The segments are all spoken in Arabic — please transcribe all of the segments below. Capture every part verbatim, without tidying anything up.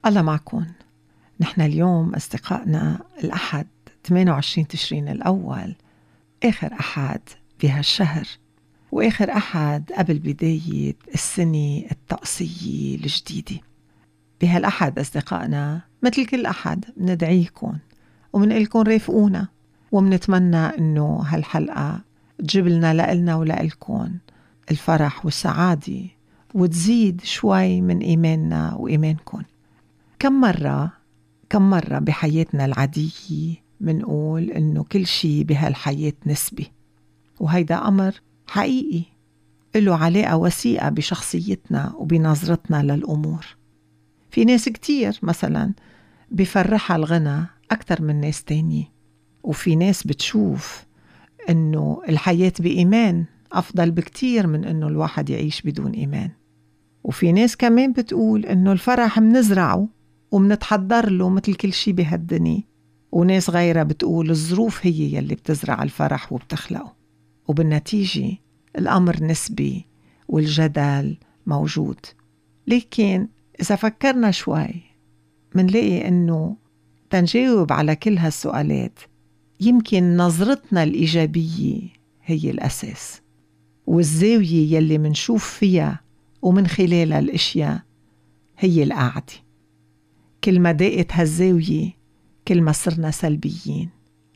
الله معكم. نحن اليوم أصدقائنا الأحد ثمانية وعشرين تشرين الأول، آخر أحد بهالشهر وآخر أحد قبل بداية السنة الطقسية الجديدة. بهالأحد أصدقائنا مثل كل أحد مندعيكم ومنقلكم رافقونا، ومنتمنى أنه هالحلقة تجيب لنا لإلنا ولإلكم الفرح والسعادة وتزيد شوي من إيماننا وإيمانكم. كم مرة كم مرة بحياتنا العادية منقول إنه كل شي بهالحياة نسبي، وهيدا أمر حقيقي له علاقة وثيقة بشخصيتنا وبنظرتنا للأمور. في ناس كتير مثلا بفرحها الغنى أكتر من ناس تانية، وفي ناس بتشوف إنه الحياة بإيمان أفضل بكتير من إنه الواحد يعيش بدون إيمان، وفي ناس كمان بتقول إنه الفرح منزرعه ومنتحضر له مثل كل شي بهالدنيا، وناس غيرها بتقول الظروف هي يلي بتزرع الفرح وبتخلقه. وبالنتيجة الأمر نسبي والجدل موجود. لكن إذا فكرنا شوي منلاقي إنه تنجاوب على كل هالسؤالات يمكن نظرتنا الإيجابية هي الأساس، والزاوية يلي منشوف فيها ومن خلالها الأشياء هي القاعدة. كل ما ضاقت هالزاوية كل ما صرنا سلبيين،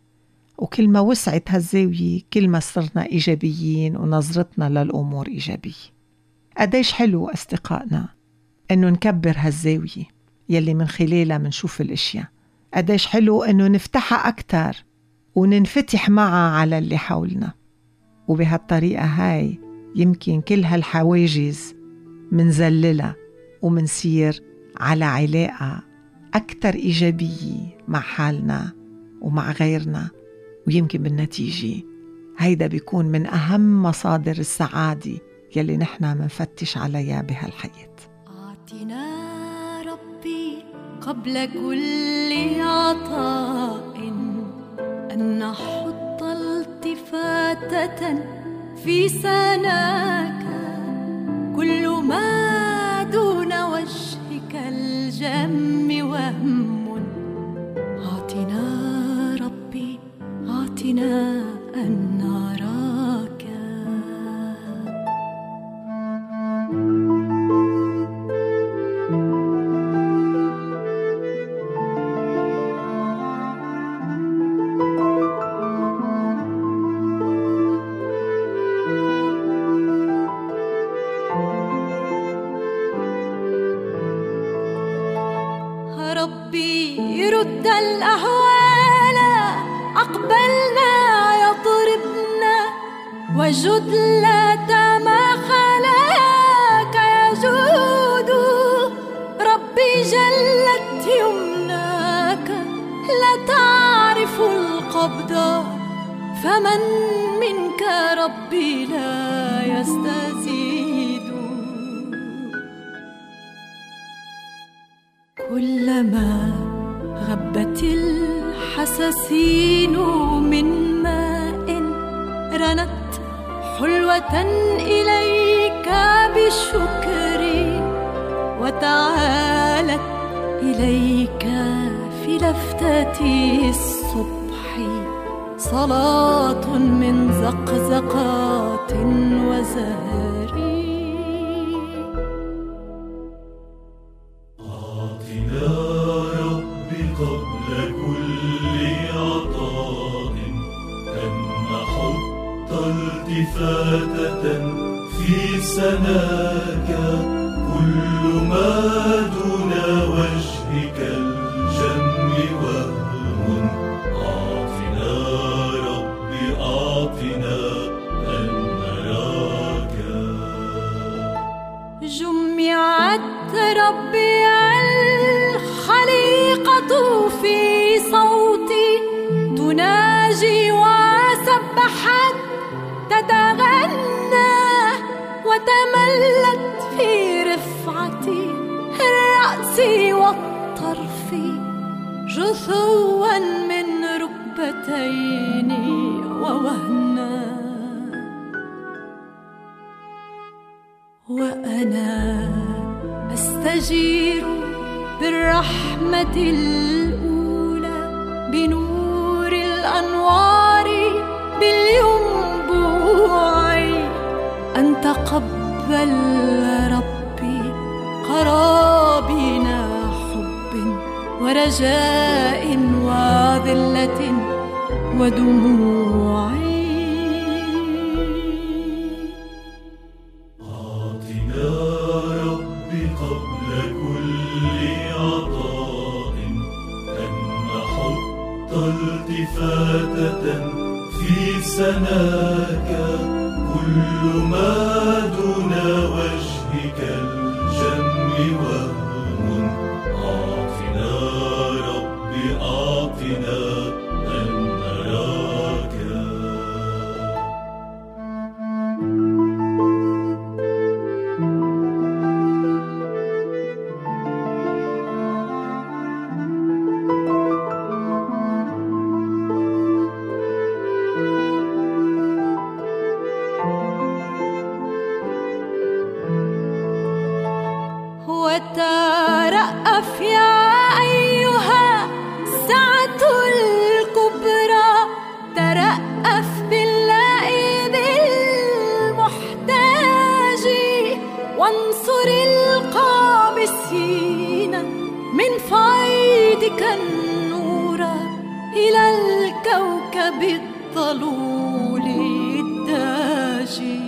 وكل ما وسعت هالزاوية كل ما صرنا إيجابيين ونظرتنا للأمور إيجابية. قديش حلو أصدقائنا أنه نكبر هالزاوية يلي من خلالها منشوف الأشياء. قديش حلو أنه نفتحها أكتر وننفتح معها على اللي حولنا، وبهالطريقة هاي يمكن كل هالحواجز منزللها ومنسير على علاقة أكتر إيجابية مع حالنا ومع غيرنا، ويمكن بالنتيجة هيدا بيكون من أهم مصادر السعادة يلي نحنا منفتش عليها بهالحياة. أعطنا ربي قبل كل عطاء أن نحط التفاتة في سناك، كل ما دون وجهك الجم وهم. أعطنا ربي أعطنا أن نراك. ربي يرد الأهوال أقبلنا يضربنا، وجد لا ما خلاك يجود. ربي جلت يمناك لا تعرف القبض، فمن منك ربي لا يستزيد. كلما غبت الحساسين من ماء رنت حلوة إليك بالشكر، وتعالت إليك في لفتة الصبح صلاة من زقزقات وزهر. قبل كل عطاء أن نحط التفاتة في سناك، كل ما دون وجهك الجم وهم. أعطنا ربي أعطنا أن نراك. جمعت ربي في صوتي تناجي وسبحت تتغنى، وتملت في رفعتي الرأس والطرف، جثوا من ركبتين ووهنا. وأنا أستجير بالرحمة الأولى بنور الأنوار بالينبوع أن تقبل ربي قرابين حب ورجاء وذلة ودموع. أعطنا ربي قبل كل عطاء أن نحط التفاتة في سناك، كل ما دون وجهك الجم وهم. أعطنا ربي أعطنا أن نراك. وترأف يا أيها السعة الكبرى، ترأف باللئيم المحتاج، وانصر القابسين من فيضك النور إلى الكوكب الضلول الداجي.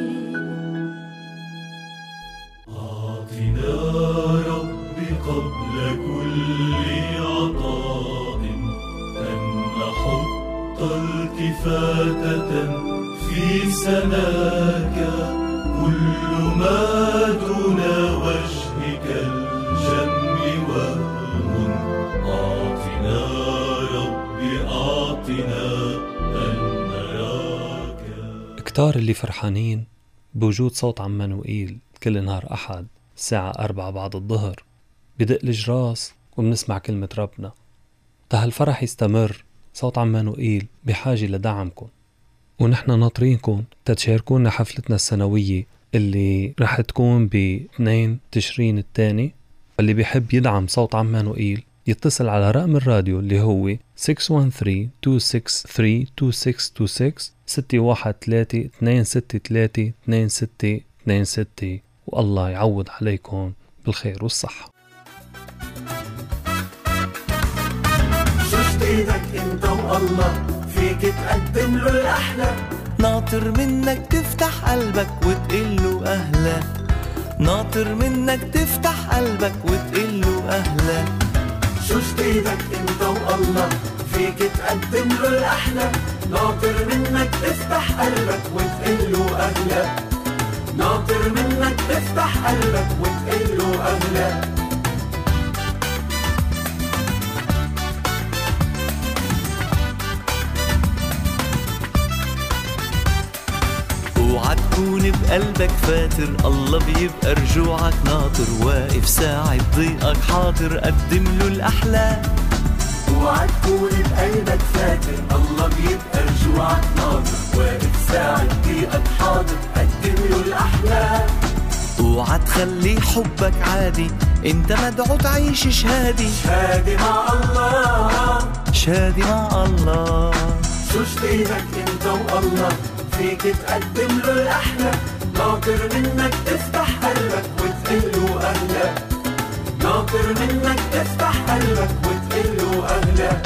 أعطنا ربي قبل كل عطاء أن نحط التفاتة في سناك، كل ما دون وجهك الجم وهم. أعطنا ربي أعطنا أن نراك. كتار اللي فرحانين بوجود صوت عمانوئيل كل نهار أحد الساعة أربعة بعد الظهر، بدق الجراس وبنسمع كلمة ربنا. تهالفرح يستمر، صوت عمانوئيل بحاجة لدعمكم، ونحن ناطرينكم تتشاركونا حفلتنا السنوية اللي رح تكون باثنين تشرين الثاني. اللي بيحب يدعم صوت عمانوئيل يتصل على رقم الراديو اللي هو ستة واحد ثلاثة اثنين ستة ثلاثة اثنين ستة اثنين ستة ستة واحد ثلاثة اثنين ستة ثلاثة اثنين ستة اثنين ستة، والله يعوض عليكم بالخير والصحة. شو جديدك انت والله فيك تقدم له الأحلى، ناطر منك تفتح قلبك وتقله أهلا، ناطر منك تفتح قلبك وتقله أهلا. شو جديدك انت والله فيك تقدم له الأحلى، ناطر منك تفتح قلبك وتقله أهلا، ناطر منك تفتح قلبك وتقله أهلا. اوعى تكون بقلبك فاتر، الله بيبقى رجوعك ناطر، واقف ساعد ضيقك حاضر قدم له الأحلى. اوعى تكون بقلبك فاتر، الله بيبقى رجوعك ناطر، واقف ساعد ضيقك حاضر قدم له الأحلى. اوعى تخلي حبك عادي، انت مدعو تعيش شهادي، شهادي مع الله، شهادي مع الله. شو جديدك انت والله فيك تقدم له الأحلى، ناطر منك تفتح قلبك وتقله أهلا، ناطر منك تفتح قلبك وتقله أهلا.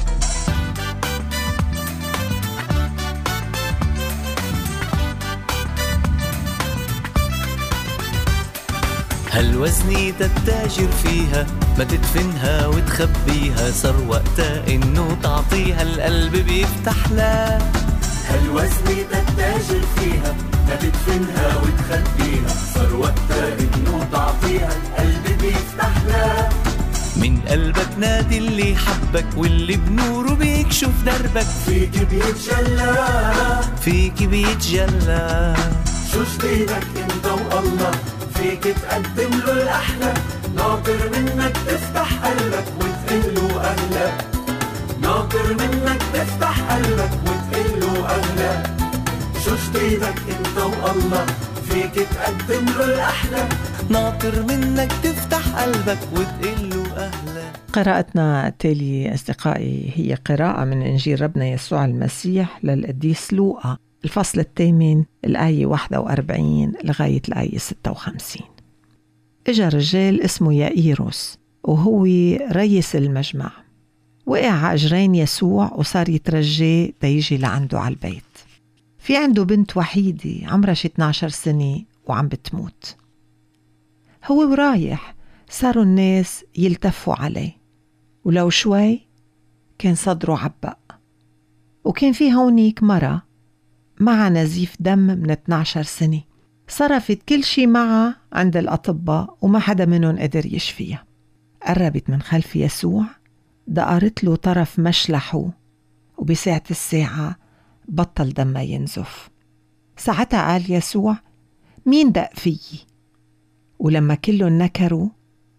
هالوزنية التاجر فيها ما تدفنها وتخبيها، صار وقتها انه تعطيها القلب بيفتح لها. هالوزنية التاجر فيها ما تدفنها وتخبيها، صار وقتها انه تعطيها القلب بيفتح لها. من قلبك نادي اللي حبك واللي بنوره بيكشف دربك، فيك بيتجلى، فيك بيتجلى. شو جديدك انت والله فيك تقدم له الأحلى، ناطر منك تفتح قلبك وتقله أهلا، ناطر منك تفتح قلبك وتقله أهلا. شو جديدك انت والله فيك تقدم له الأحلى، ناطر منك تفتح قلبك وتقله أهلا. قراءتنا التالية أصدقائي هي قراءة من إنجيل ربنا يسوع المسيح للقديس لوقا، الفصل الثامن، الآية واحد وأربعين لغاية الآية ستة وخمسين. إجا رجال اسمه يائيروس وهو رئيس المجمع، وقع على أجرين يسوع وصار يترجاه تيجي لعنده على البيت. في عنده بنت وحيدة عمرها شي اثني عشر سنة وعم بتموت. هو ورايح صاروا الناس يلتفوا عليه، ولو شوي كان صدره عبق، وكان في هونيك مرة مع نزيف دم من اثني عشر سنة، صرفت كل شي معها عند الأطباء وما حدا منهم قدر يشفيها. قربت من خلف يسوع، دقرت له طرف مشلحه، وبساعة الساعة بطل دمها ينزف. ساعتها قال يسوع: مين دق فيي؟ ولما كلهم نكروا،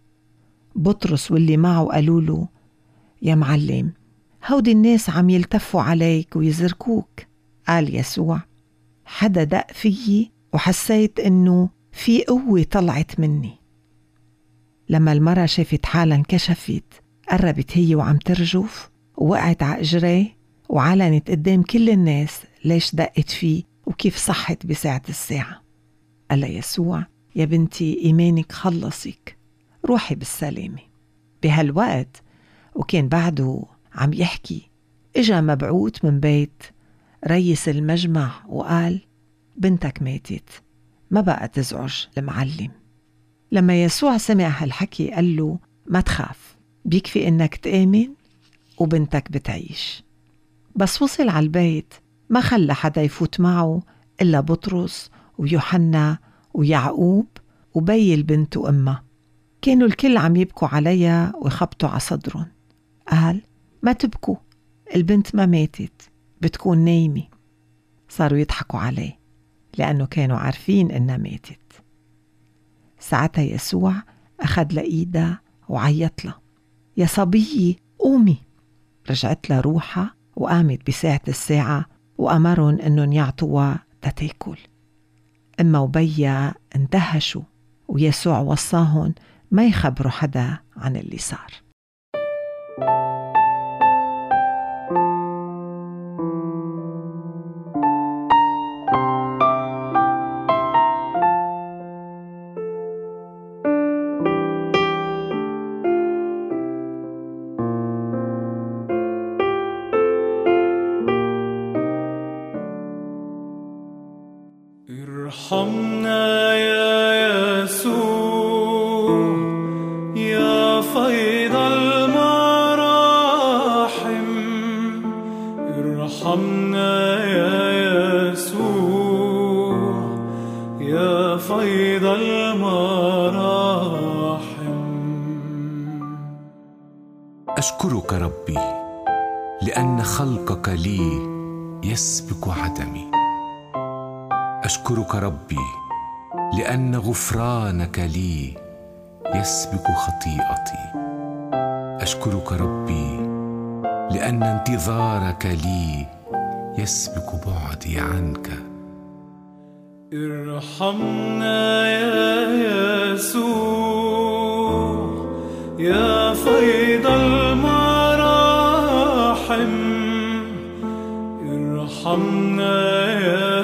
بطرس واللي معه قالوا له: يا معلم، هودي الناس عم يلتفوا عليك ويزركوك. قال يسوع: حدا دق فيي وحسيت انه في قوة طلعت مني. لما المرة شافت حالها انكشفت، قربت هي وعم ترجف ووقعت على اجريه وعلنت قدام كل الناس ليش دقت فيه وكيف صحت بساعة الساعة. قال يسوع: يا بنتي، إيمانك خلصك، روحي بالسلامة. بهالوقت وكان بعده عم يحكي، إجا مبعوث من بيت رئيس المجمع وقال: بنتك ماتت، ما بقى تزعج المعلم. لما يسوع سمع هالحكي قال له: ما تخاف، بيكفي إنك تآمن وبنتك بتعيش. بس وصل على البيت ما خلى حدا يفوت معه إلا بطرس ويوحنا ويعقوب وبي البنت وأمها. كانوا الكل عم يبكوا عليها ويخبطوا على صدرهم. قال: ما تبكوا، البنت ما ماتت، بتكون نايمة. صاروا يضحكوا عليه لأنه كانوا عارفين إنها ماتت. ساعتها يسوع أخذ لإيدها وعيط لها: يا صبية قومي. رجعت لها روحها وقامت بساعة الساعة، وأمرهم إنهم يعطوها تتاكل. أما وبيا اندهشوا، ويسوع وصاهم ما يخبروا حدا عن اللي صار. ارحمنا يا يسوع يا فيض المراحم، ارحمنا يا يسوع يا فيض المراحم. أشكرك ربي لأن خلقك لي يسبق عدمي. أشكرك ربي لأن غفرانك لي يسبق خطيئتي. أشكرك ربي لأن انتظارك لي يسبق بعدي عنك. ارحمنا يا يسوع يا فيض المراحم، ارحمنا يا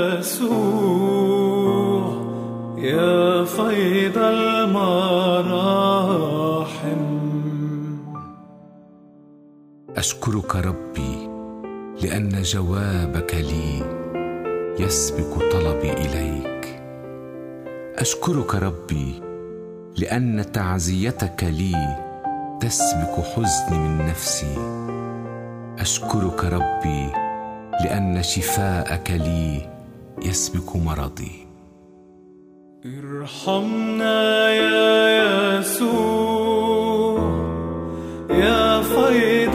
يسوع يا فيض المراحم. أشكرك ربي لأن جوابك لي يسبق طلبي إليك. أشكرك ربي لأن تعزيتك لي تسبق حزني من نفسي. أشكرك ربي لأن شفاءك لي يسبق مرضي. ارحمنا يا يسوع يا فيض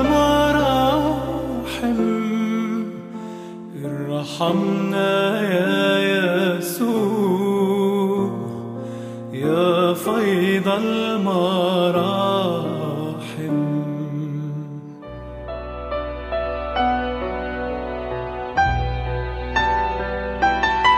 المراحم، ارحمنا يا يسوع يا فيض المراحم.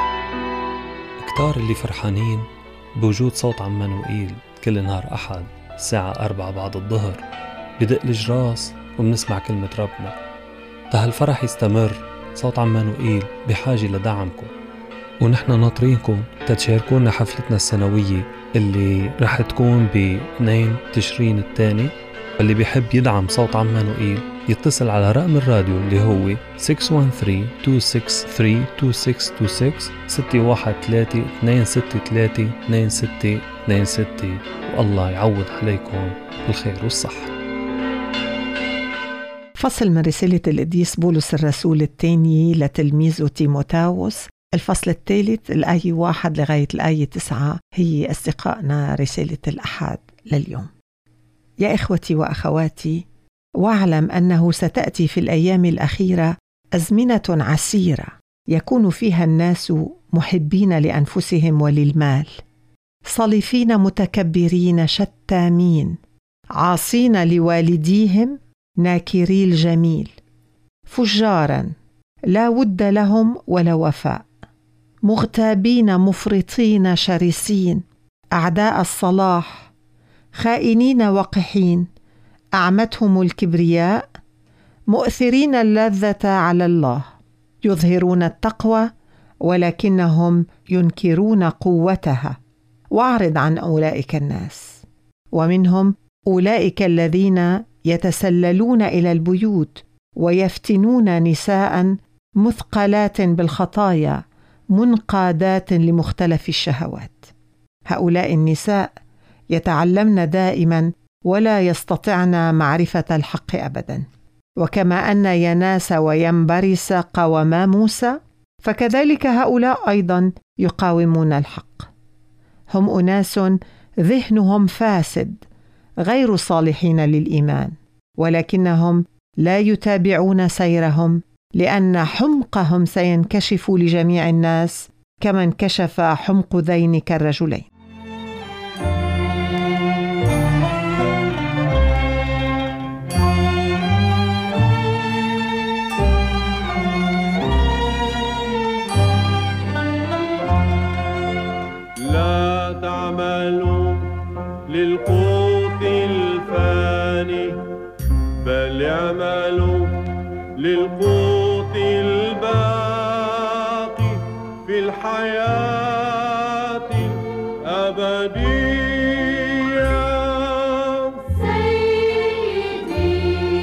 كتار اللي فرحانين بوجود صوت عمانوئيل كل نهار أحد الساعة أربعة بعد الظهر بدق الجراس وبنسمع كلمة ربنا. تهالفرح يستمر صوت عمانوئيل بحاجة لدعمكم، ونحن ناطرينكم تتشاركونا حفلتنا السنوية اللي رح تكون باثنين تشرين الثاني. واللي بيحب يدعم صوت عمانوئيل يتصل على رقم الراديو اللي هو ستة واحد ثلاثة اثنين ستة ثلاثة اثنين ستة اثنين ستة ستة واحد ثلاثة اثنين ستة ثلاثة اثنين ستة اثنين ستة، والله يعوض عليكم بالخير والصحة. فصل من رسالة القديس بولس الرسول الثاني لتلميذه تيموثاوس، الفصل الثالث الآية واحد لغاية الآية تسعة، هي أصدقائنا رسالة الأحد لليوم. يا إخوتي وأخواتي، واعلم أنه ستأتي في الأيام الأخيرة أزمنة عسيرة يكون فيها الناس محبين لأنفسهم وللمال، صلفين متكبرين شتامين، عاصين لوالديهم، ناكري الجميل، فجارا لا ود لهم ولا وفاء، مغتابين مفرطين شرسين، أعداء الصلاح، خائنين وقحين، أعمتهم الكبرياء، مؤثرين اللذة على الله، يظهرون التقوى ولكنهم ينكرون قوتها. واعرض عن أولئك الناس. ومنهم أولئك الذين يتسللون إلى البيوت ويفتنون نساء مثقلات بالخطايا منقادات لمختلف الشهوات. هؤلاء النساء يتعلمن دائما ولا يستطعن معرفة الحق أبدا. وكما أن يناس وينبرس قاوما موسى، فكذلك هؤلاء أيضا يقاومون الحق. هم أناس ذهنهم فاسد غير صالحين للإيمان، ولكنهم لا يتابعون سيرهم، لأن حمقهم سينكشف لجميع الناس كما انكشف حمق ذينك الرجلين. لا تعملوا للقوت الفاني، بل اعملوا للقوت الباقي في الحياة الأبدية. سيدي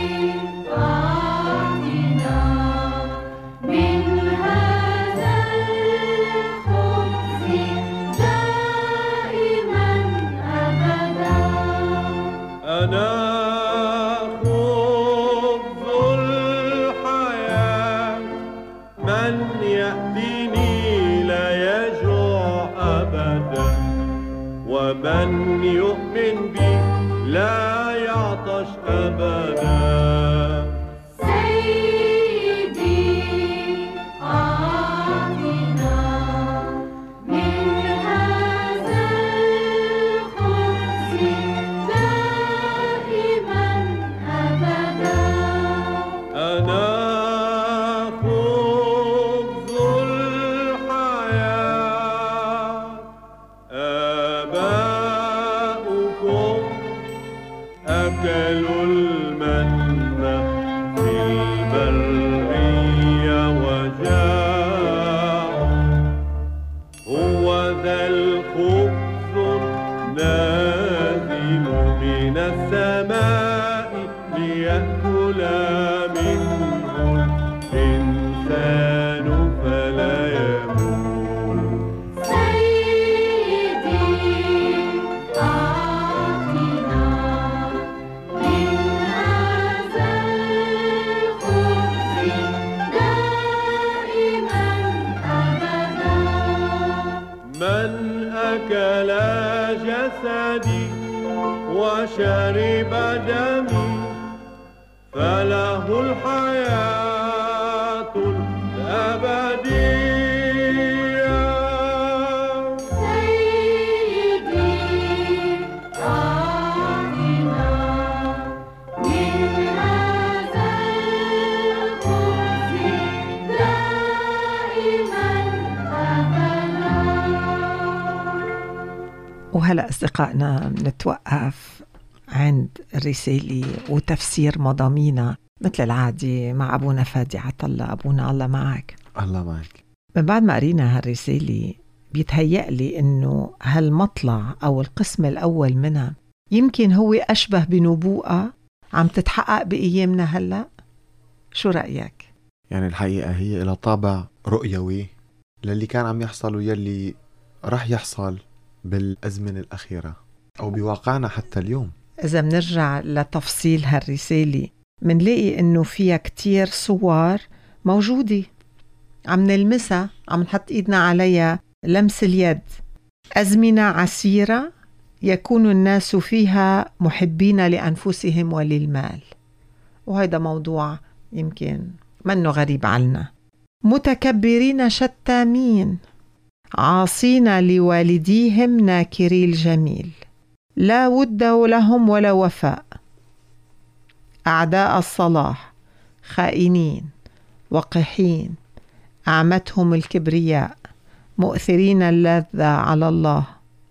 أعطنا من هذا الخبز دائما أبدا. أنا من يأتيني لا يجوع أبدا، ومن يؤمن بي لا يعطش أبدا. سيدي أعطنا من هذا الخبز دائما أبدا. أنا أكلوا المن في البرية وجاعوا، هو ذا الخبز نازل من السماء ليأكل منه الإنسان فلا يموت. سيدي أعطنا من هذا الخبز دائما أبدا. من أكل جسدي وشرب دمي فله الحياة الأبدية. سيدي أعطنا من هذا الخبز دائما أبدا. وهلأ أصدقائنا نتوقف عند الرسالة وتفسير مضامينها مثل العادي مع أبونا فادي عطلة. أبونا الله معك. الله معك. من بعد ما قرينا هالرسالة بيتهيأ لي إنه هالمطلع أو القسم الأول منها يمكن هو أشبه بنبوءة عم تتحقق بأيامنا هلأ. شو رأيك؟ يعني الحقيقة هي إلى طابع رؤيوي للي كان عم يحصل ويلي رح يحصل بالأزمنة الأخيرة أو بواقعنا حتى اليوم. إذا منرجع لتفصيل هالرسالة منلاقي إنه فيها كتير صور موجودة عم نلمسها، عم نحط إيدنا عليها لمس اليد. أزمنة عسيرة يكون الناس فيها محبين لأنفسهم وللمال، وهذا موضوع يمكن منه غريب عنا. متكبرين شتامين عاصين لوالديهم ناكري الجميل، لا ود لهم ولا وفاء، أعداء الصلاح خائنين وقحين، أعمتهم الكبرياء، مؤثرين اللذة على الله،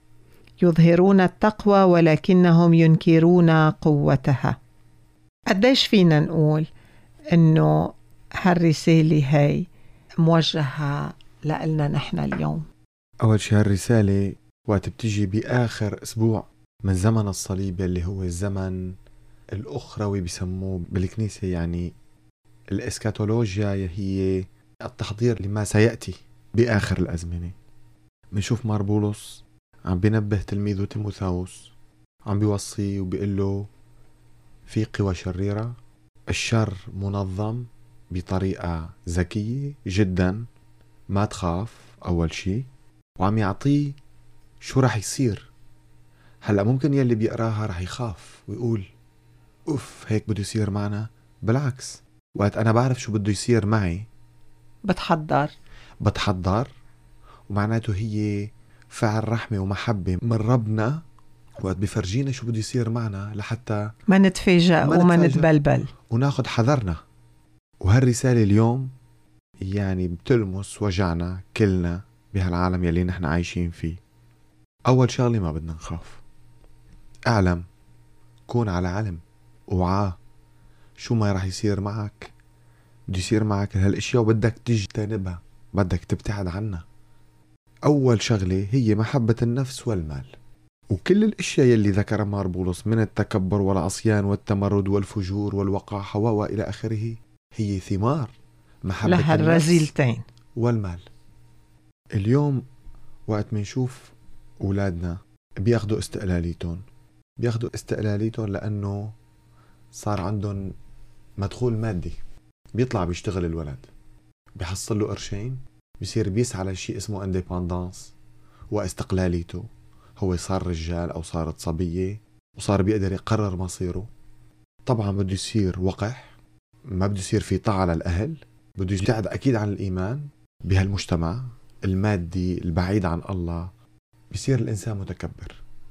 يظهرون التقوى ولكنهم ينكرون قوتها. قديش فينا نقول إنه هالرسالة هاي موجهة لنا نحن اليوم؟ أول شيء هالرسالة وقت بتجي بآخر أسبوع من زمن الصليب اللي هو الزمن الأخروي بيسموه بالكنيسة، يعني الإسكاتولوجيا هي التحضير لما سيأتي بآخر الأزمنة. منشوف مار بولس عم بينبه تلميذه تيموثاوس، عم بيوصي وبيقول له في قوى شريرة، الشر منظم بطريقة ذكية جدا، ما تخاف أول شيء، وعم يعطيه شو رح يصير. هلأ ممكن يلي بيقراها رح يخاف ويقول أوف هيك بده يصير معنا. بالعكس، وقت أنا بعرف شو بده يصير معي بتحضر بتحضر ومعناته هي فعل رحمة ومحبة من ربنا وقت بيفرجينا شو بده يصير معنا لحتى ما نتفاجأ ما وما نتفاجأ. نتبلبل وناخد حذرنا. وهالرسالة اليوم يعني بتلمس وجعنا كلنا بهالعالم يلي نحن عايشين فيه. أول شغلة ما بدنا نخاف، اعلم، كون على علم وعاه شو ما رح يصير معك. بده يصير معك هالاشياء وبدك تجتنبها، بدك تبتعد عنها. أول شغلة هي محبة النفس والمال، وكل الاشياء يلي ذكرها مار بولس من التكبر والعصيان والتمرد والفجور والوقاحة وإلى آخره هي ثمار محبة لها النفس الرذيلتين. والمال. اليوم وقت منشوف أولادنا بياخدوا استقلاليتهم، بياخدوا استقلاليتهم لأنه صار عندهم مدخول مادي، بيطلع بيشتغل الولد، بيحصل له قرشين، بيصير بيسعى على شيء اسمه انديبندانس واستقلاليته. هو صار رجال أو صارت صبية وصار بيقدر يقرر مصيره. طبعا بده يصير وقح، ما بده يصير في طاعة للأهل، بده يبتعد أكيد عن الإيمان بهالمجتمع المادي البعيد عن الله. بيصير الإنسان متكبر،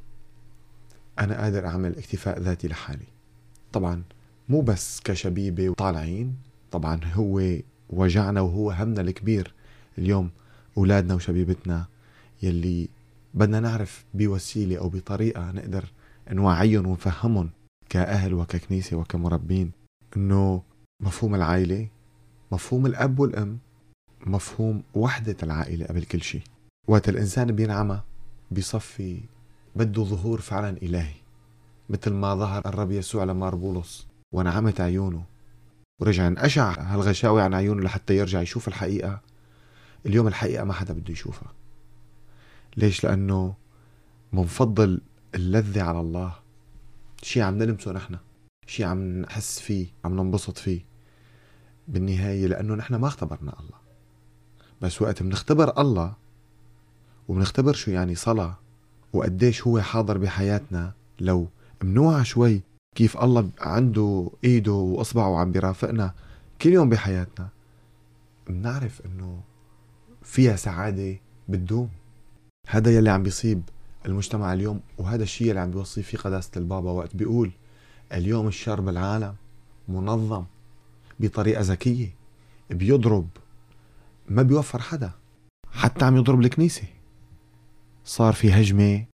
أنا قادر أعمل اكتفاء ذاتي لحالي. طبعا مو بس كشبيبة وطالعين، طبعا هو وجعنا وهو همنا الكبير اليوم أولادنا وشبيبتنا يلي بدنا نعرف بوسيلة أو بطريقة نقدر نوعيهم ونفهمهم كأهل وككنيسة وكمربين إنه مفهوم العائلة، مفهوم الأب والأم، مفهوم وحدة العائلة قبل كل شيء. وقت الإنسان بينعمى بيصفي بده ظهور فعلا إلهي، مثل ما ظهر الرب يسوع لمار بولس ونعمت عيونه ورجع انقشع هالغشاوي عن عيونه لحتى يرجع يشوف الحقيقة. اليوم الحقيقة ما حدا بده يشوفها. ليش؟ لأنه منفضل اللذة على الله، شيء عم نلمسه نحن، شيء عم نحس فيه، عم ننبسط فيه بالنهاية، لأنه نحن ما اختبرنا الله. بس وقت بنختبر الله وبنختبر شو يعني صلاة وقديش هو حاضر بحياتنا، لو منوعى شوي كيف الله عنده ايده واصبعه عم بيرافقنا كل يوم بحياتنا، بنعرف انه فيها سعادة بتدوم. هذا يلي عم بيصيب المجتمع اليوم، وهذا الشيء اللي عم بيوصي فيه قداسة البابا وقت بيقول اليوم الشر بالعالم منظم بطريقة ذكية، بيضرب، ما بيوفر حدا، حتى عم يضرب الكنيسة. صار في هجمة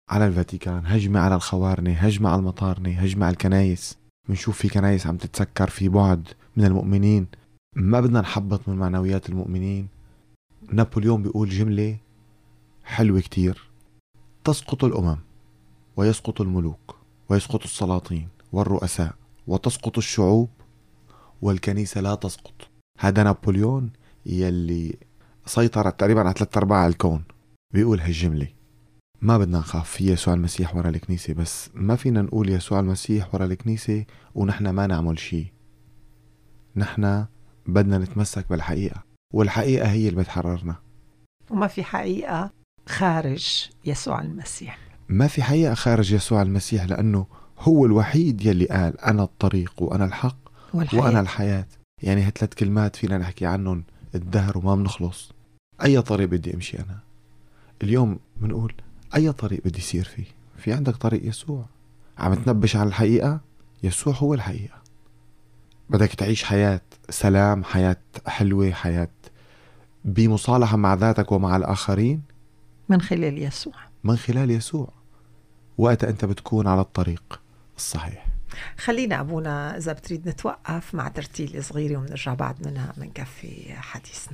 على الفاتيكان، هجمة على الخوارنة، هجمة على المطارنة، هجمة على الكنايس. منشوف في كنايس عم تتسكر في بعد من المؤمنين. ما بدنا نحبط من معنويات المؤمنين. نابليون بيقول جملة حلوة كتير: تسقط الأمم ويسقط الملوك ويسقط السلاطين والرؤساء وتسقط الشعوب والكنيسة لا تسقط. هذا نابليون يلي سيطر تقريبا على ثلاثة أرباع الكون بيقول هالجملة. ما بدنا نخاف، في يسوع المسيح ورا الكنيسة، بس ما فينا نقول يسوع المسيح ورا الكنيسة ونحن ما نعمل شيء. نحن بدنا نتمسك بالحقيقة، والحقيقة هي اللي بتحررنا. وما في حقيقة خارج يسوع المسيح. ما في حقيقة خارج يسوع المسيح، لأنه هو الوحيد يلي قال أنا الطريق وأنا الحق والحياة. وأنا الحياة. يعني هالثلاث كلمات فينا نحكي عنهم الدهر وما بنخلص. أي طريق بدي أمشي أنا اليوم؟ بنقول أي طريق بدي يصير فيه؟ في عندك طريق يسوع. عم تنبش على الحقيقة، يسوع هو الحقيقة. بدك تعيش حياة سلام، حياة حلوة، حياة بمصالحة مع ذاتك ومع الآخرين، من خلال يسوع، من خلال يسوع، وقت أنت بتكون على الطريق الصحيح. خلينا أبونا إذا بتريد نتوقف مع ترتيل صغيرة ومنرجع بعد منها منكفي حديثنا.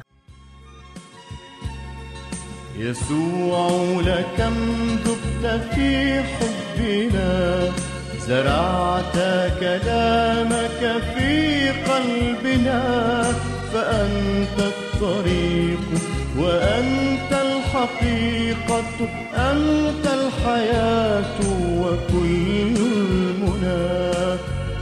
يسوع لكم ذبت في حبنا، زرعت كلامك في قلبنا، فأنت الطريق وأنت الحقيقة، أنت الحياة وكل المنى.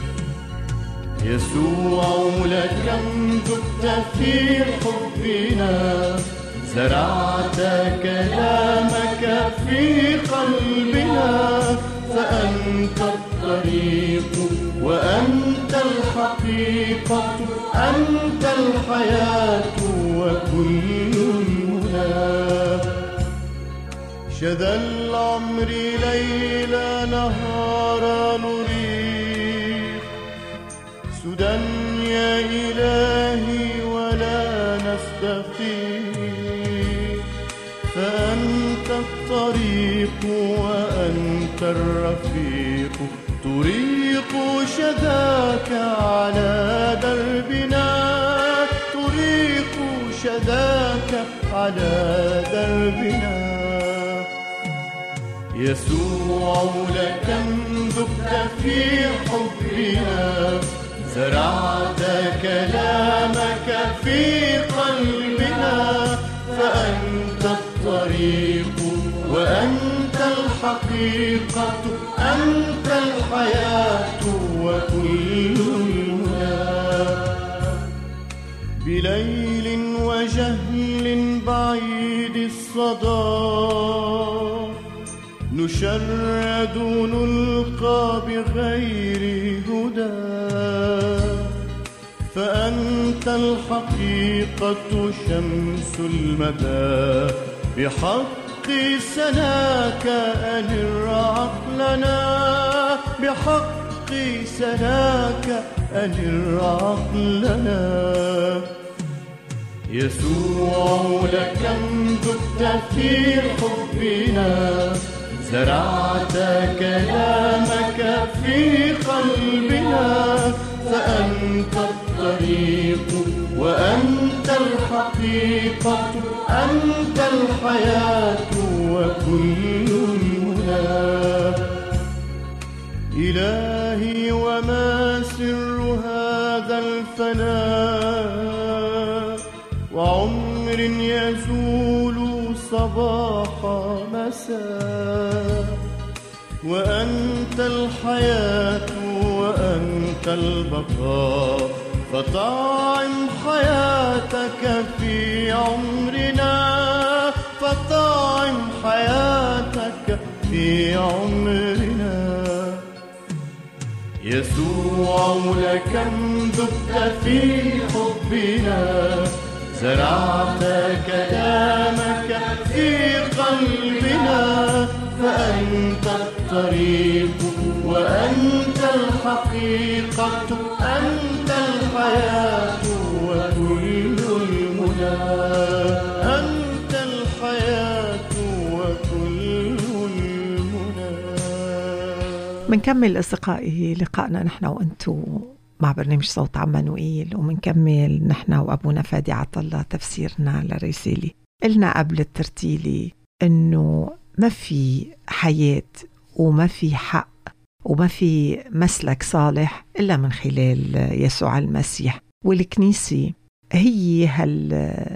يسوع لكم ذبت في حبنا، زرعت كلامك في قلبنا، فأنت الطريق وأنت الحقيقة، أنت الحياة وكل المنى. شذا العمر ليلا نهارا نريد، سدى يا إلهي ولا نستفيد، فأنت الطريق وأنت الرفيق، تريق شذاك على دربنا، تريق شذاك على دربنا. يسوع لكم ذبت في حبنا، زرعت كلامك في قلبنا، فأنت الطريق وأنت الحقيقة، أنت الحياة وكل المنى. بليل وجهل بعيد الصدى، نشرد نلقى بغير هدى، فأنت الحقيقة شمس المدى، بحق سناك أنر عقلنا، بحق سناك أنر عقلنا. يسوع لكم ذبت في حبنا، زرعت كلامك في قلبنا، فأنت الطريق وأنت الحقيقة، أنت الحياة وكل المنى. إلهي وما سر هذا الفناء، وعمر يزول صباح مساء، وأنت الحياة وأنت البقاء، فطعم حياتك في عمرنا، فطعم حياتك في عمرنا. يسوع لكم ذبت في حبنا، زرعت كلامك في قلبنا، فأنت الطريق وأنت الحقيقة، أنت الحياة وكل المنى، أنت الحياة وكل المنى. منكمل أصدقائي لقائنا نحن وأنتو مع برنامج صوت عمانوئيل، ومنكمل نحن وأبونا فادي عطلة تفسيرنا للرسالة. قلنا قبل الترتيلي إنه ما في حياة وما في حق وما في مسلك صالح إلا من خلال يسوع المسيح، والكنيسة هي هال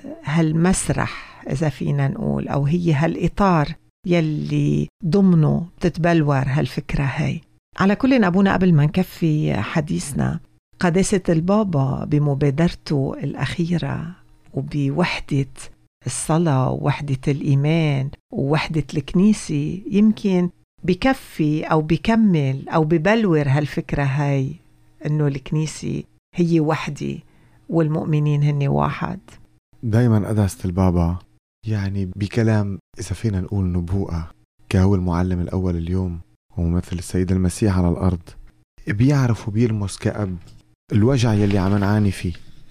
هالمسرح إذا فينا نقول، أو هي هالإطار يلي ضمنه بتتبلور هالفكرة هاي. على كل أبونا قبل ما نكفي حديثنا، قداسة البابا بمبادرته الأخيرة وبوحدة الصلاة ووحدة الإيمان ووحدة الكنيسة يمكن بكفي أو بكمل أو ببلور هالفكرة هاي، إنه الكنيسة هي وحدة والمؤمنين هن واحد. دايما قداسة البابا يعني بكلام إذا فينا نقول نبوءة، كهو المعلم الأول اليوم وممثل السيد المسيح على الأرض، بيعرف وبيلمس كأب الوجع يلي عم نعاني فيه.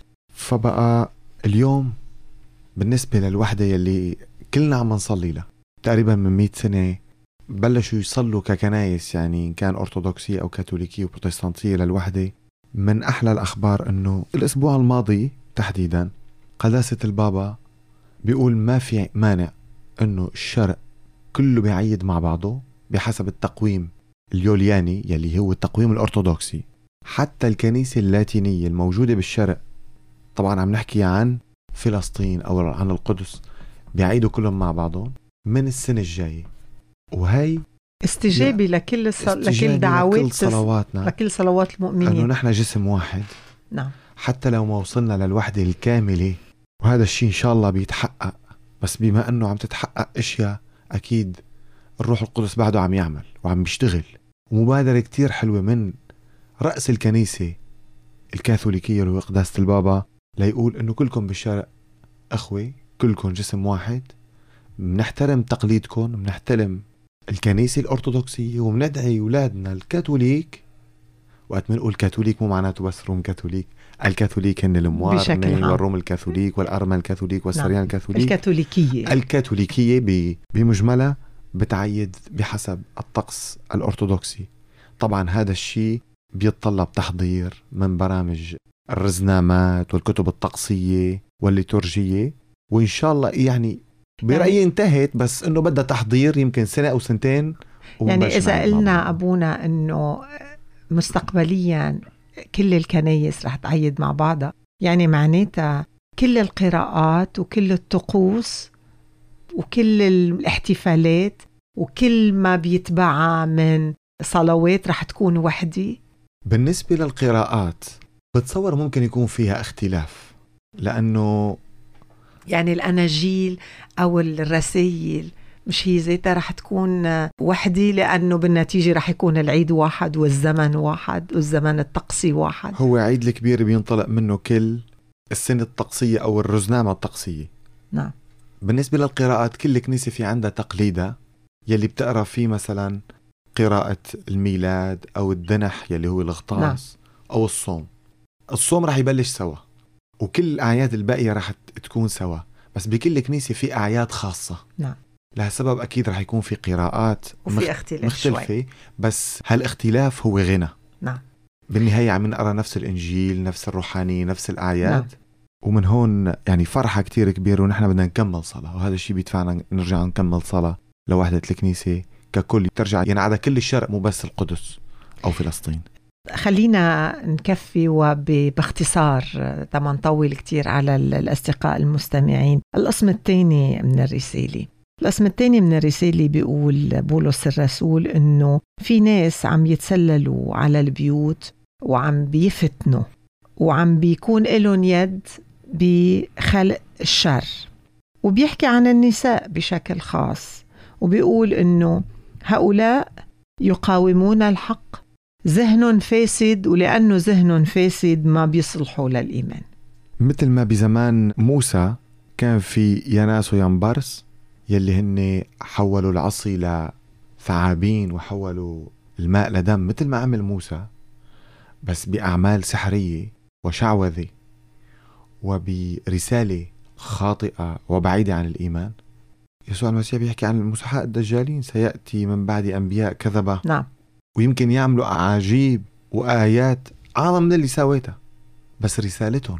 فبقى اليوم بالنسبة للوحدة يلي كلنا عم نصلي لها تقريبا من مئة سنة، بلشوا يصلوا ككنايس، يعني إن كان أرثوذكسية أو كاثوليكية وبروتستانتية للوحدة. من أحلى الأخبار أنه الأسبوع الماضي تحديدا قداسة البابا بيقول ما في مانع أنه الشرق كله بيعيد مع بعضه بحسب التقويم اليولياني يلي هو التقويم الأرثوذكسي. حتى الكنيسة اللاتينية الموجودة بالشرق، طبعا عم نحكي عن فلسطين أو عن القدس، بيعيدوا كلهم مع بعضهم من السنة الجاية. وهي استجابة لكل صل... استجابة لكل دعوات لكل صلواتنا، لكل صلوات المؤمنين، أنه نحن جسم واحد. نعم. حتى لو ما وصلنا للوحدة الكاملة، وهذا الشيء إن شاء الله بيتحقق، بس بما أنه عم تتحقق أشياء أكيد الروح القدس بعده عم يعمل وعم بيشتغل. ومبادرة كتير حلوة من رأس الكنيسة الكاثوليكية اللي هو قداسة البابا، ليقول إنه كلكم بالشرق أخوة، كلكم جسم واحد، منحترم تقليدكم، منحترم الكنيسة الأرثوذكسية، ومندعي أولادنا الكاثوليك. وقت ما نقول كاثوليك مو معناته بس روم كاثوليك، الكاثوليك هن الموارنة والروم الكاثوليك والأرمن الكاثوليك والسريان نعم. الكاثوليك، الكاثوليكية الكاثوليكية بمجملها بتعيد بحسب الطقس الأرثوذكسي. طبعا هذا الشيء بيتطلب تحضير من برامج الرزنامات والكتب الطقسية والليتورجية، وإن شاء الله يعني برأيي انتهت، بس إنه بدها تحضير يمكن سنة أو سنتين. يعني إذا قلنا أبونا إنه مستقبليا كل الكنايس رح تعيد مع بعضها، يعني معناتها كل القراءات وكل الطقوس وكل الاحتفالات وكل ما بيتبعها من صلوات رح تكون وحدي. بالنسبة للقراءات بتصور ممكن يكون فيها اختلاف، لأنه يعني الأناجيل أو الرسائل مش هي ذاتها رح تكون وحدي، لأنه بالنتيجة رح يكون العيد واحد والزمن واحد والزمن الطقسي واحد. هو عيد الكبير بينطلق منه كل السنة الطقسية أو الرزنامة الطقسية. نعم. بالنسبة للقراءات كل كنيسة في عندها تقليدها يلي بتقرأ فيه، مثلا قراءة الميلاد أو الدنح يلي هو الغطاس. نعم. أو الصوم. الصوم رح يبلش سوا، وكل الأعياد الباقية رح تكون سوا، بس بكل كنيسة في أعياد خاصة. نعم. لها سبب أكيد رح يكون في قراءات وفي مخ... اختلاف مختلفة شوي. بس هالاختلاف هو غنى. نعم. بالنهاية عم نقرأ نفس الإنجيل، نفس الروحانية، نفس الأعياد. نعم. ومن هون يعني فرحة كتير كبيرة، ونحن بدنا نكمل صلاة، وهذا الشيء بيدفعنا نرجع نكمل صلاة لوحدة الكنيسة ككل، ترجع ينعاد كل الشرق مو بس القدس أو فلسطين. خلينا نكفي وباختصار طبعا نطول كتير على الأصدقاء المستمعين. القسم الثاني من الرسالة القسم الثاني من الرسالة بيقول بولس الرسول إنه في ناس عم يتسللوا على البيوت وعم بيفتنوا وعم بيكون لهم يد بخلق الشر، وبيحكي عن النساء بشكل خاص، وبيقول إنه هؤلاء يقاومون الحق، ذهن فاسد، ولأنه ذهن فاسد ما بيصلحوا للإيمان. مثل ما بزمان موسى كان في يناس وينبرس يلي هن حولوا العصي لثعابين وحولوا الماء لدم، مثل ما عمل موسى، بس بأعمال سحرية وشعوذة وبرسالة خاطئة وبعيدة عن الإيمان. يسوع المسيح بيحكي عن المسحاء الدجالين، سيأتي من بعد أنبياء كذبة. نعم. ويمكن يعملوا أعاجيب وآيات أعظم من اللي سويتها، بس رسالتهم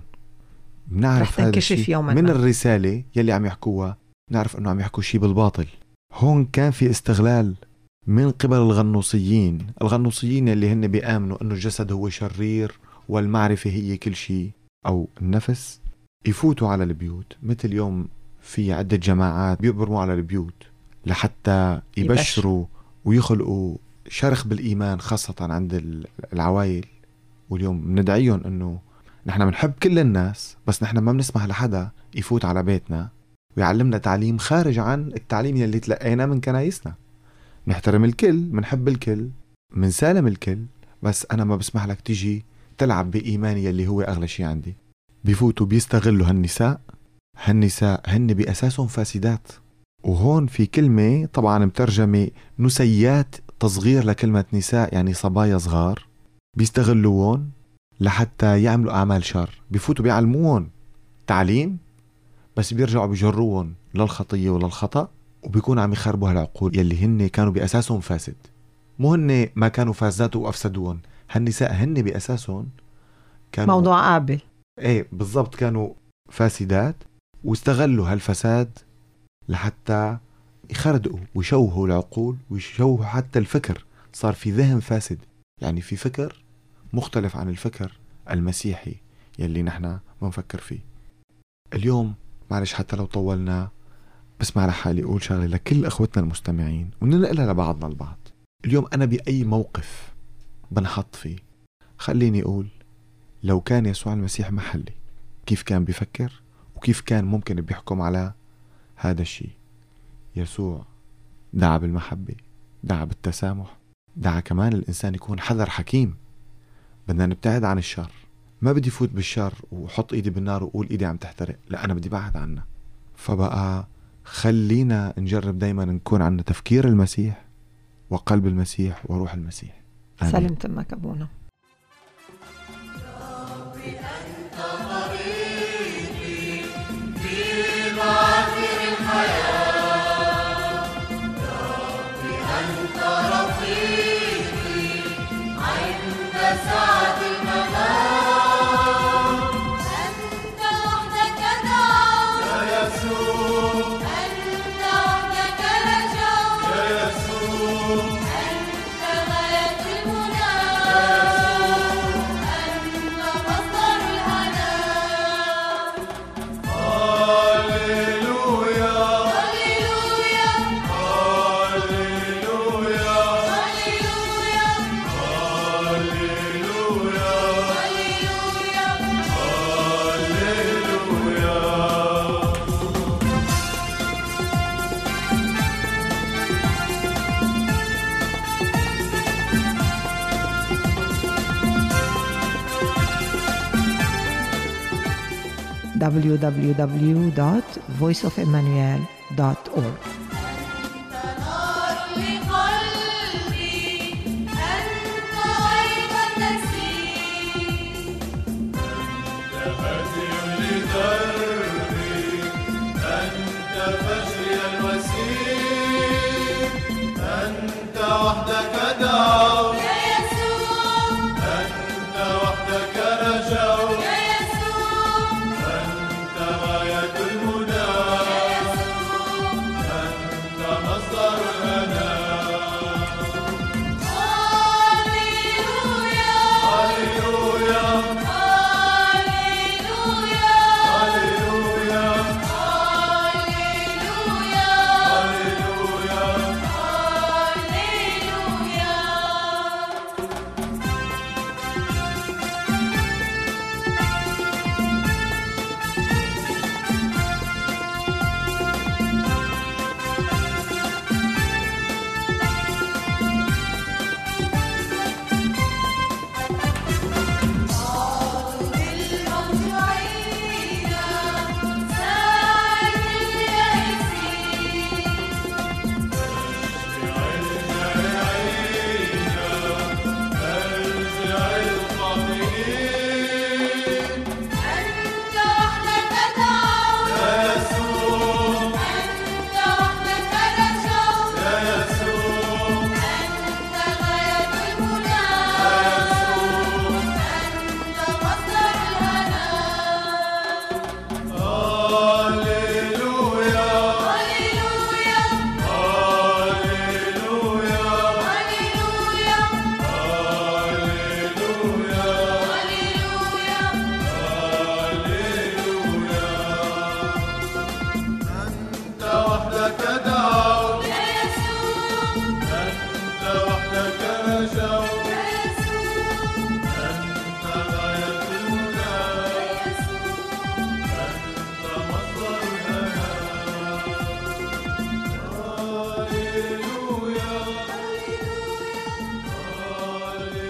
بنعرف هذا الشيء من الرسالة يلي عم يحكوها، نعرف أنه عم يحكوا شيء بالباطل. هون كان في استغلال من قبل الغنوصيين الغنوصيين اللي هن بيآمنوا أنه الجسد هو شرير والمعرفة هي كل شيء، أو النفس، يفوتوا على البيوت. مثل اليوم في عدة جماعات بيبرموا على البيوت لحتى يبشروا ويخلقوا شرخ بالإيمان، خاصة عند العوائل. واليوم ندعيهم أنه نحن بنحب كل الناس، بس نحن ما بنسمح لحدا يفوت على بيتنا ويعلمنا تعليم خارج عن التعليم يلي تلقينا من كنايسنا. نحترم الكل، منحب الكل، منسالم الكل، بس أنا ما بسمح لك تيجي تلعب بإيماني يلي هو أغلى شيء عندي. بيفوتوا بيستغلوا هالنساء هالنساء هن بأساسهم فاسدات. وهون في كلمة طبعا مترجمة نسيات، تصغير لكلمة نساء، يعني صبايا صغار بيستغلوهم لحتى يعملوا أعمال شر. بيفوتوا بيعلموهم تعليم، بس بيرجعوا بيجروهم للخطية وللخطأ، وبيكونوا عم يخربوا هالعقول يلي هن كانوا بأساسهم فاسد. مو هن ما كانوا فاسدات وأفسدوهم، هالنساء هن بأساسهم كانوا موضوع قابل. ايه بالضبط، كانوا فاسدات واستغلوا هالفساد لحتى يخردقوا ويشوهوا العقول ويشوهوا حتى الفكر. صار في ذهن فاسد، يعني في فكر مختلف عن الفكر المسيحي يلي نحنا بنفكر فيه اليوم. معلش حتى لو طولنا، بس مع حالي أقول شغلة لكل أخوتنا المستمعين وننقلها لبعضنا البعض. اليوم أنا بأي موقف بنحط فيه، خليني أقول لو كان يسوع المسيح محلي كيف كان بيفكر وكيف كان ممكن بيحكم على هذا الشيء. يسوع دعا بالمحبة، دعا بالتسامح، دعا كمان الإنسان يكون حذر حكيم. بدنا نبتعد عن الشر. ما بدي فوت بالشر وحط إيدي بالنار وقول إيدي عم تحترق، لا، أنا بدي بعد عنها. فبقى خلينا نجرب دايما نكون عنا تفكير المسيح وقلب المسيح وروح المسيح. سلمت أمك أبونا. دبليو دبليو دبليو دوت فويس اوف إيمانويل دوت أورج.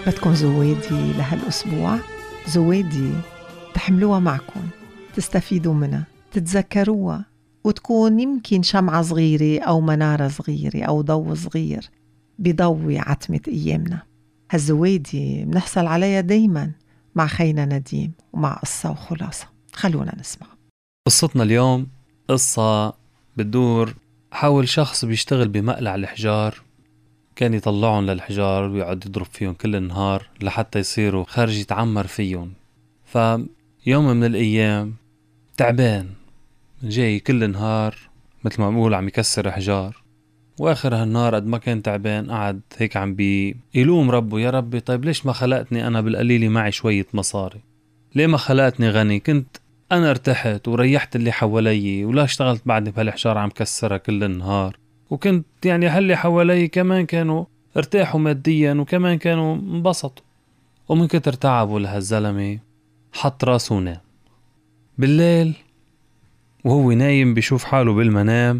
بدكم زوادي لهالأسبوع؟ زوادي تحملوها معكم، تستفيدوا منها، تتذكروها، وتكون يمكن شمعة صغيرة أو منارة صغيرة أو ضوء صغير بضوي عتمة أيامنا. هالزوادي بنحصل عليها دايما مع خينا نديم ومع قصة وخلاصة. خلونا نسمع قصتنا اليوم. قصة بتدور حول شخص بيشتغل بمقلع الحجار، كان يطلعهم للحجار ويقعد يضرب فيهم كل النهار لحتى يصيروا خارج يتعمر فيهم. فيوم من الأيام تعبان، جاي كل نهار مثل ما بقول عم يكسر حجار، واخر هالنهار قد ما كان تعبان قعد هيك عم بي يلوم ربه: يا ربي طيب ليش ما خلقتني أنا بالقليل معي شوية مصاري؟ ليه ما خلقتني غني؟ كنت أنا ارتحت وريحت اللي حوالي، ولا اشتغلت بعدني بهالحجار عم كسرها كل النهار، وكنت يعني هاللي حوالي كمان كانوا ارتاحوا ماديا وكمان كانوا انبسطوا. ومن كتر تعبوا لهالزلمة حط راسه نام. بالليل وهو نايم بيشوف حاله بالمنام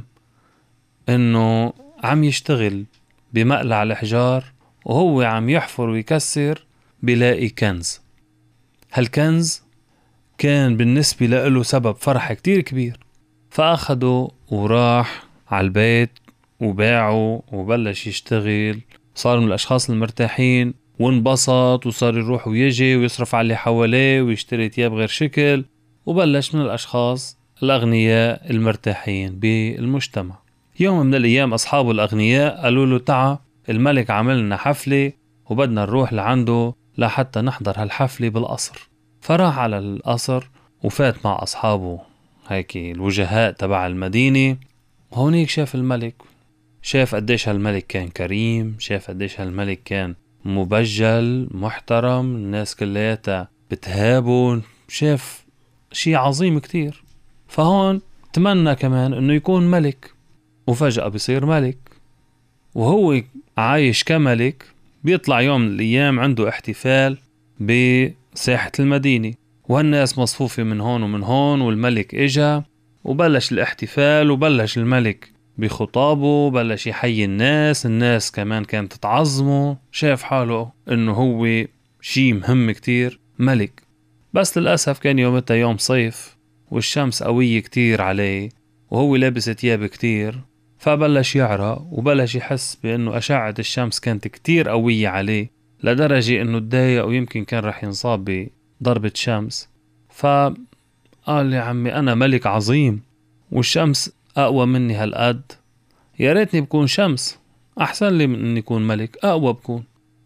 انه عم يشتغل بمقلع الحجار، وهو عم يحفر ويكسر بيلاقي كنز. هالكنز كان بالنسبة له سبب فرح كتير كبير، فأخده وراح على البيت وباعه وبلش يشتغل، صار من الأشخاص المرتاحين وانبسط، وصار يروح ويجي ويصرف على اللي حواليه ويشتري تياب غير شكل، وبلش من الأشخاص الأغنياء المرتاحين بالمجتمع. يوم من الأيام أصحابه الأغنياء قالوا له: تعا الملك عملنا حفلة وبدنا نروح لعنده لحتى نحضر هالحفلة بالقصر. فراح على القصر وفات مع أصحابه هيك الوجهاء تبع المدينة، وهونيك شاف الملك، شاف قديش هالملك كان كريم، شاف قديش هالملك كان مبجل محترم، الناس كلياتها بتهابه، شاف شي عظيم كتير. فهون تمنى كمان انه يكون ملك، وفجأة بيصير ملك. وهو عايش كملك بيطلع يوم من الأيام عنده احتفال بساحة المدينة، وهالناس مصفوفة من هون ومن هون، والملك إجا وبلش الاحتفال، وبلش الملك بخطابه، بلش يحيي الناس، الناس كمان كانت تعظمه، شاف حاله انه هو شي مهم كتير، ملك. بس للأسف كان يومتها يوم صيف والشمس قوية كتير عليه، وهو لابس تياب كتير، فبلش يعرق وبلش يحس بأنه أشعة الشمس كانت كتير قوية عليه لدرجة أنه تضايق ويمكن كان رح ينصاب بضربة شمس. فقال: يا عمي أنا ملك عظيم والشمس أقوى مني هالقد، يا ريتني بكون شمس، أحسن لي من أني يكون ملك، أقوى بكون.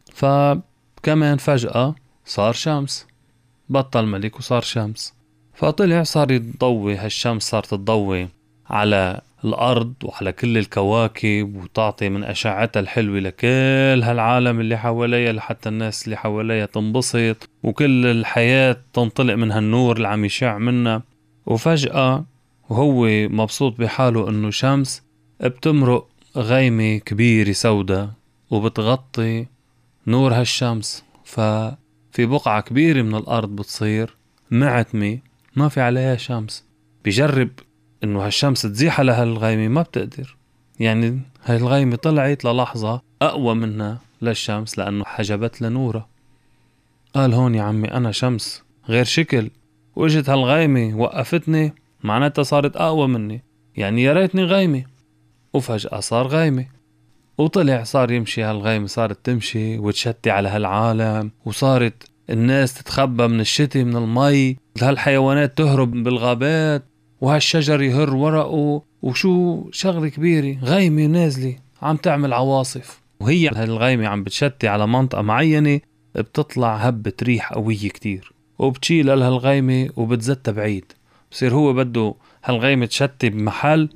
فكمان فجأة صار شمس، بطل ملك وصار شمس. فطلع صار يضوي، هالشمس صارت تضوي على الأرض وعلى كل الكواكب، وتعطي من أشعتها الحلوة لكل هالعالم اللي حواليها، لحتى الناس اللي حواليها تنبسط وكل الحياة تنطلق من هالنور اللي عم يشع منها. وفجأة وهو مبسوط بحاله انه شمس، بتمرق غيمة كبيرة سودة وبتغطي نور هالشمس، ففي بقعة كبيرة من الأرض بتصير معتمة ما في عليها شمس. بيجرب انه هالشمس تزيح على هالغيمة، ما بتقدر، يعني هالغيمة طلعت للحظة أقوى منها للشمس لأنه حجبت لنورها. قال: هون يا عمي أنا شمس غير شكل، وإجت هالغيمة وقفتني، معناتها صارت أقوى مني، يعني يا ريتني غيمة. وفجأة صار غيمة، وطلع صار يمشي هالغيمة، صارت تمشي وتشتي على هالعالم، وصارت الناس تتخبى من الشتي من المي، هالحيوانات تهرب بالغابات، وهالشجر يهر ورقه، وشو شغلة كبيرة، غيمة نازلة عم تعمل عواصف. وهي هالغيمة عم بتشتي على منطقة معينة، بتطلع هبة ريح قوية كتير وبتشيل هالغيمة وبتزتها بعيد. بصير هو بده هالغيمة تشتي بمحل،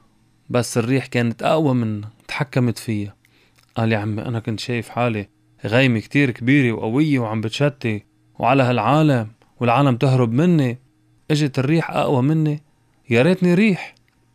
بس الريح كانت أقوى منه، تحكمت فيها. قال: يا عمي أنا كنت شايف حالي غيمة كتير كبيرة وقوية وعم بتشتي وعلى هالعالم، والعالم تهرب مني، اجت الريح أقوى مني، يا ريتني ريح.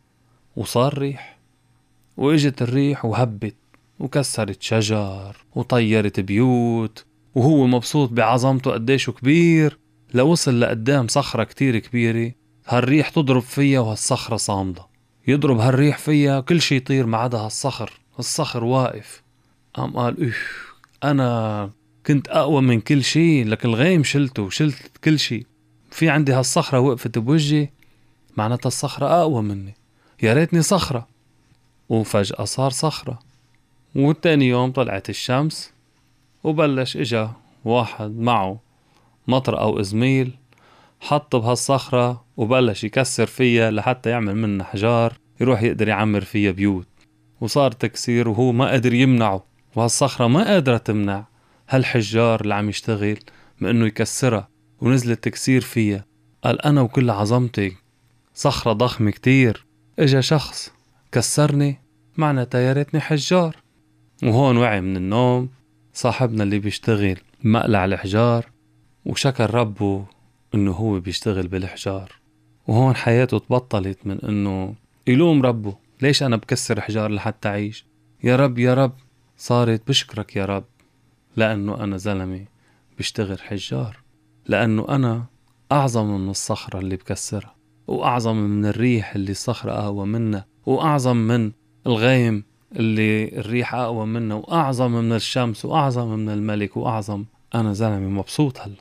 وصار ريح، واجت الريح وهبت وكسرت شجر وطيرت بيوت، وهو مبسوط بعظمته قديشو كبير، لوصل لقدام صخرة كتير كبيرة، هالريح تضرب فيها وهالصخرة صامدة، يضرب هالريح فيها كل شي يطير ما عدا هالصخر، الصخر واقف. قام قال: إيه أنا كنت أقوى من كل شي، لك الغيم شلته وشلت كل شي. في عندي هالصخرة وقفت بوجهي، معناتها الصخرة أقوى مني، يا ريتني صخرة. وفجأة صار صخرة. والتاني يوم طلعت الشمس وبلش إجا واحد معه مطرقة أو إزميل، حط بهالصخرة وبلش يكسر فيها لحتى يعمل منها حجار يروح يقدر يعمر فيها بيوت. وصار تكسير وهو ما قدر يمنعه، وهالصخرة ما قادرة تمنع هالحجار اللي عم يشتغل من انه يكسرها، ونزلت تكسير فيها. قال أنا وكل عظمتي صخرة ضخمة كتير إجا شخص كسرني، معناتها يا ريتني حجار. وهون وعي من النوم صاحبنا اللي بيشتغل مقلع الحجار، وشكر ربه انه هو بيشتغل بالحجار. وهون حياته تبطلت من انه يلوم ربه ليش انا بكسر حجار لحتى اعيش. يا رب يا رب، صارت بشكرك يا رب لانه انا زلمي بشتغل حجار، لانه انا اعظم من الصخرة اللي بكسرها، واعظم من الريح اللي الصخرة اقوى منها، واعظم من الغيم اللي الريح اقوى منه، واعظم من الشمس، واعظم من الملك، واعظم. انا زلمي مبسوط. هلا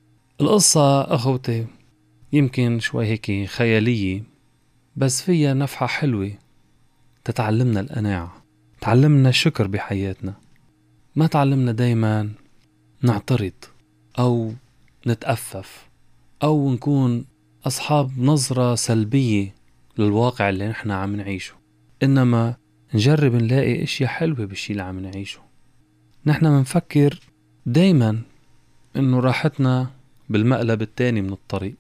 القصة اخوتي يمكن شوي هيك خيالية، بس فيها نفحة حلوة تتعلمنا القناعة، تعلمنا الشكر بحياتنا. ما تعلمنا دايما نعترض أو نتأفف أو نكون أصحاب نظرة سلبية للواقع اللي نحن عم نعيشه، إنما نجرب نلاقي اشياء حلوة بالشي اللي عم نعيشه. نحن منفكر دايما إنه راحتنا بالمقلب التاني من الطريق،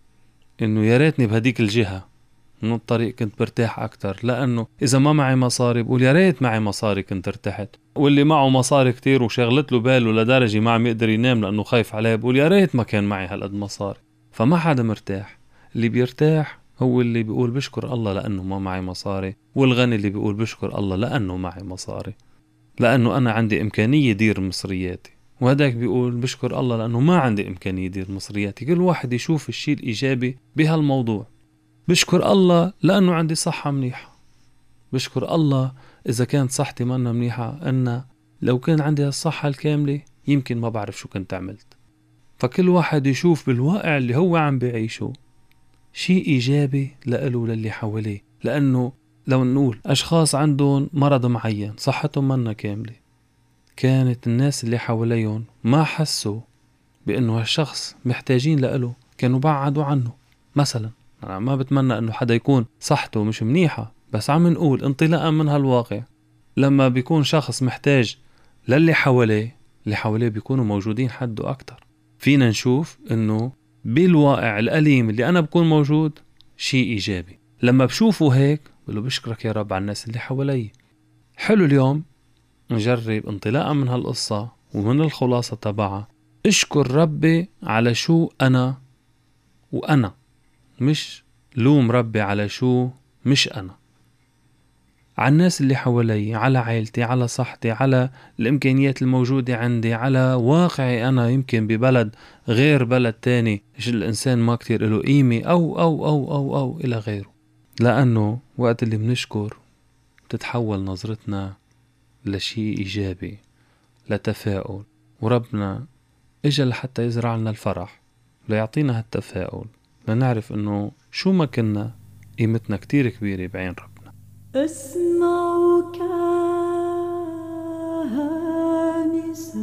إنه يا ريتني بهديك الجهة من الطريق كنت برتاح أكتر، لأنه إذا ما معي مصاري بقول يا ريت معي مصاري كنت ارتحت، واللي معه مصاري كتير وشغلت له باله لدرجة ما عم يقدر ينام لأنه خايف عليه بقول يا ريت ما كان معي هالقد مصاري. فما حدا مرتاح. اللي بيرتاح هو اللي بيقول بشكر الله لأنه ما معي مصاري، والغني اللي بيقول بشكر الله لأنه معي مصاري، لأنه أنا عندي إمكانية دير مصرياتي، وهداك بيقول بشكر الله لأنه ما عندي إمكانية دير مصرياتي. كل واحد يشوف الشيء الإيجابي بهالموضوع. بشكر الله لأنه عندي صحة منيحة، بشكر الله إذا كانت صحتي مانا منيحة، أن لو كان عندي الصحة الكاملة يمكن ما بعرف شو كنت عملت. فكل واحد يشوف بالواقع اللي هو عم بيعيشه شيء إيجابي لأله وللي حواليه. لأنه لو نقول أشخاص عندهم مرض معين صحتهم مانا كاملة، كانت الناس اللي حواليهم ما حسوا بأنه هالشخص محتاجين لأله، كانوا بعدوا عنه. مثلا أنا ما بتمنى أنه حدا يكون صحته مش منيحة، بس عم نقول انطلاقا من هالواقع، لما بيكون شخص محتاج للي حواليه، اللي حواليه بيكونوا موجودين حده أكتر. فينا نشوف أنه بالواقع الأليم اللي أنا بكون موجود شيء إيجابي. لما بشوفه هيك بقوله بشكرك يا رب على الناس اللي حوالي. حلو اليوم نجرب انطلاقا من هالقصة ومن الخلاصة تبعها اشكر ربي على شو أنا، وأنا مش لوم ربي على شو مش أنا، على الناس اللي حوالي، على عائلتي، على صحتي، على الإمكانيات الموجودة عندي، على واقعي أنا يمكن ببلد غير بلد تاني الإنسان ما كتير له قيمة أو أو أو أو أو إلى غيره. لأنه وقت اللي بنشكر تتحول نظرتنا لشيء إيجابي، لتفاؤل، وربنا إجا لحتى يزرع لنا الفرح، ليعطينا هالتفاؤل، لنعرف إنه شو ما كنا قيمتنا كتير كبيرة بعين ربنا. أسمعك هامسا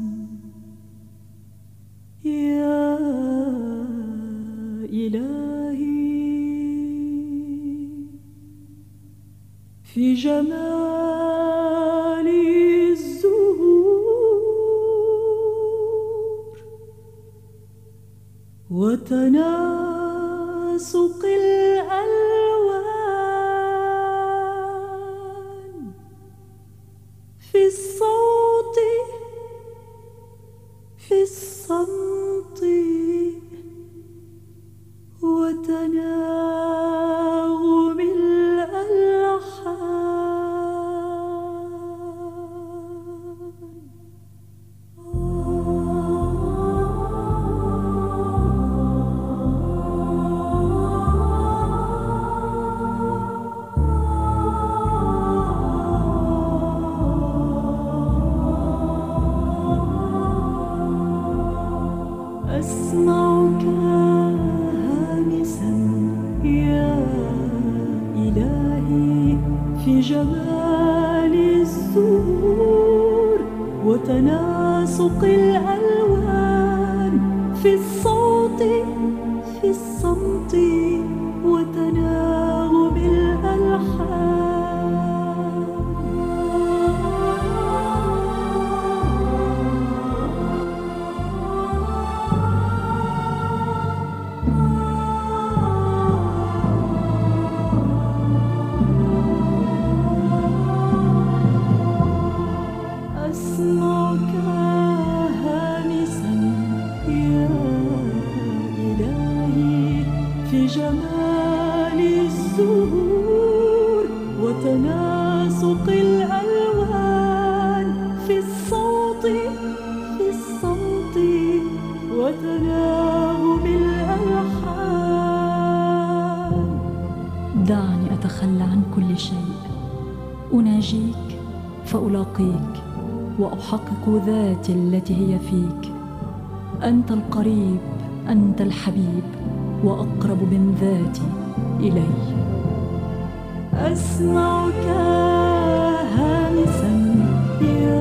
يا إلهي في جمال الزهور وتناسق الألوان، في الصوت في الصمت وتناغم الألحان. في جمال الزهور وتناسق الألوان في الصوت في الصمت وتناغم الألحان. أسمعك هامسا يا إلهي في جمال الزهور وتناسق الألوان في الصوت في الصمت وتناغم الألحان. دعني أتخلى عن كل شيء، أناجيك فألاقيك وأحقق ذاتي التي هي فيك. أنت القريب، أنت الحبيب، وأقرب من ذاتي إلي. أسمعك هامسا يا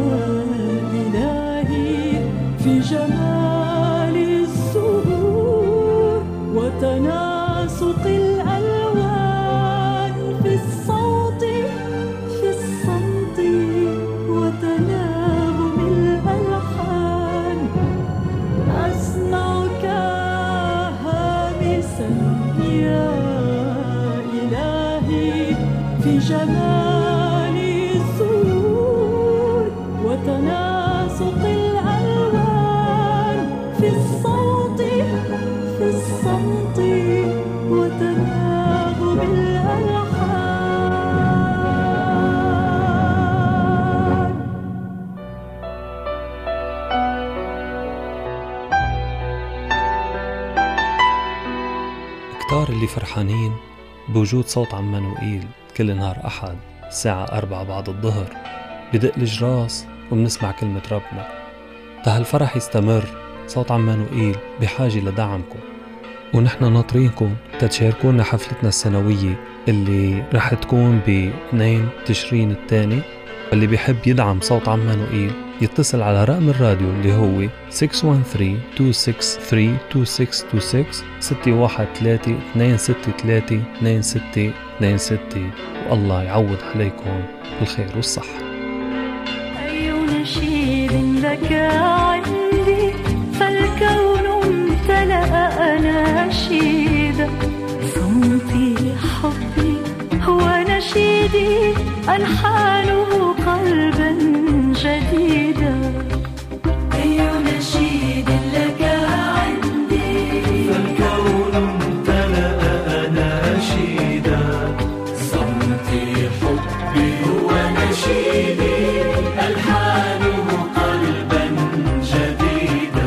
إلهي في جمال الزهور وتناسق الألوان في الصوت في الصمت وتناغم الألحان. أسمعك هامسا يا إلهي في جمال الزهور وتناسق الألوان في الصوت في الصمت وتناغم الألحان. كتار اللي فرحانين بوجود صوت عمانوئيل كل نهار أحد الساعة أربعة بعد الظهر. بدق الجراس وبنسمع كلمة ربنا. تهالفرح يستمر، صوت عمانوئيل بحاجة لدعمكم، ونحن ناطرينكم تتشاركونا حفلتنا السنوية اللي رح تكون باثنين تشرين الثاني. اللي بيحب يدعم صوت عمانوئيل يتصل على رقم الراديو اللي هو ستة واحد ثلاثة اثنين ستة ثلاثة اثنين ستة اثنين ستة ستة واحد ثلاثة اثنين ستة ثلاثة اثنين ستة اثنين ستة. والله يعوض عليكم بالخير والصحة. أي نشيد لك عندي فالكون امتلأ أناشيدا. صمتي حبي هو نشيدي ألحانه قلبا جديدا. أي نشيد لك عندي فالكون امتلأ أناشيدا. صمتي حبي هو نشيدي ألحانه قلبا جديدا.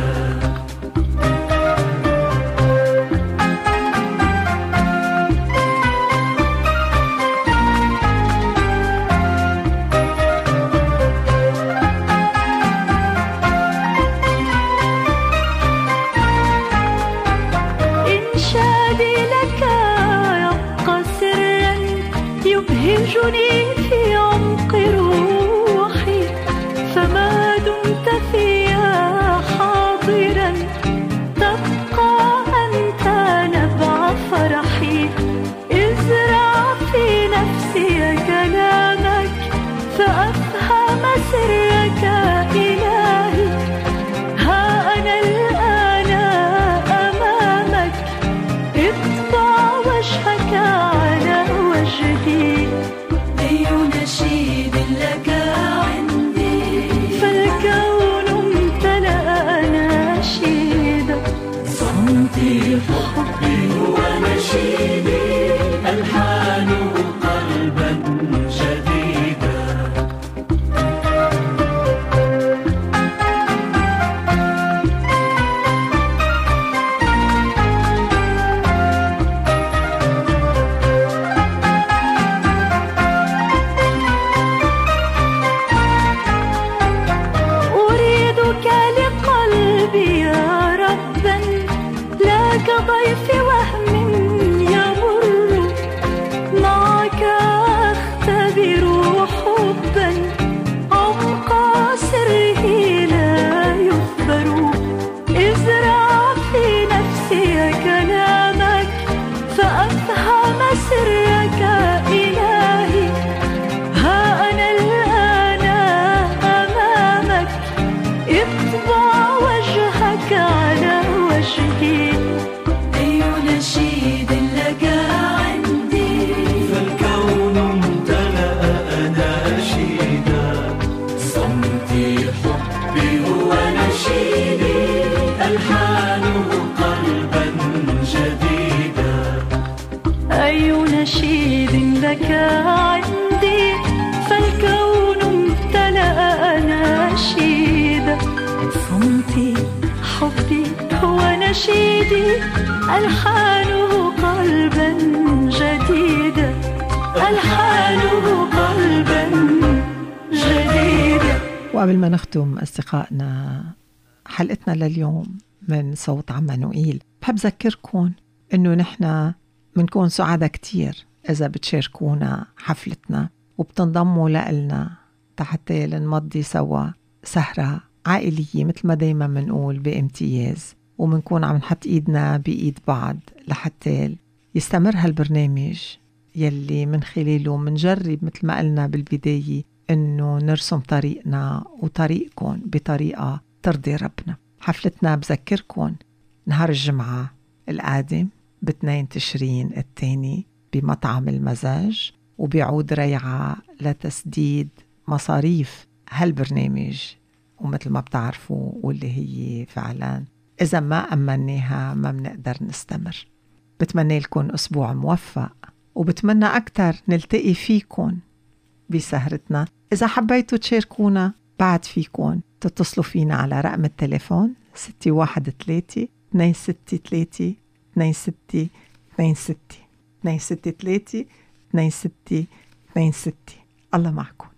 يبهجني في عمق روحي فما دمت فيها حاضرا تبقى أنت نبع فرحي. ازرع في نفسي كلامك فأفهم سرك إلهي. ها أنا الآن أمامك اطبع وجهك على وجهي. أي أي نشيد لك عندي فالكون امتلأ نشيدا. صمتي حبي هو نشيدي ألحانه قلبا جديدا، ألحانه قلبا جديدا. وقبل ما نختم أصدقائنا حلقتنا لليوم من صوت عمانوئيل، بحب ذكركم إنه نحن منكون سعادة كتير إذا بتشاركونا حفلتنا وبتنضموا لنا حتى لنمضي سوا سهرة عائلية مثل ما دايما منقول بامتياز، ومنكون عم نحط إيدنا بإيد بعض لحتى يستمر هالبرنامج يلي من خلاله منجرب مثل ما قلنا بالبداية إنه نرسم طريقنا وطريقكم بطريقة ترضي ربنا. حفلتنا بذكركم نهار الجمعة القادم باثنين تشرين الثاني بمطعم المزاج، وبيعود ريعة لتسديد مصاريف هالبرنامج، ومثل ما بتعرفوا واللي هي فعلا إذا ما أمناها ما بنقدر نستمر. بتمنى لكم أسبوع موفق، وبتمنى أكتر نلتقي فيكم بسهرتنا. إذا حبيتوا تشاركونا بعد فيكم تتصلوا فينا على رقم التليفون ستة واحد ثلاثة اثنين ستة ثلاثة اثنين ستة اثنين ستة اثنين ستة ثلاثة اثنين ستة اثنين ستة. الله معكم.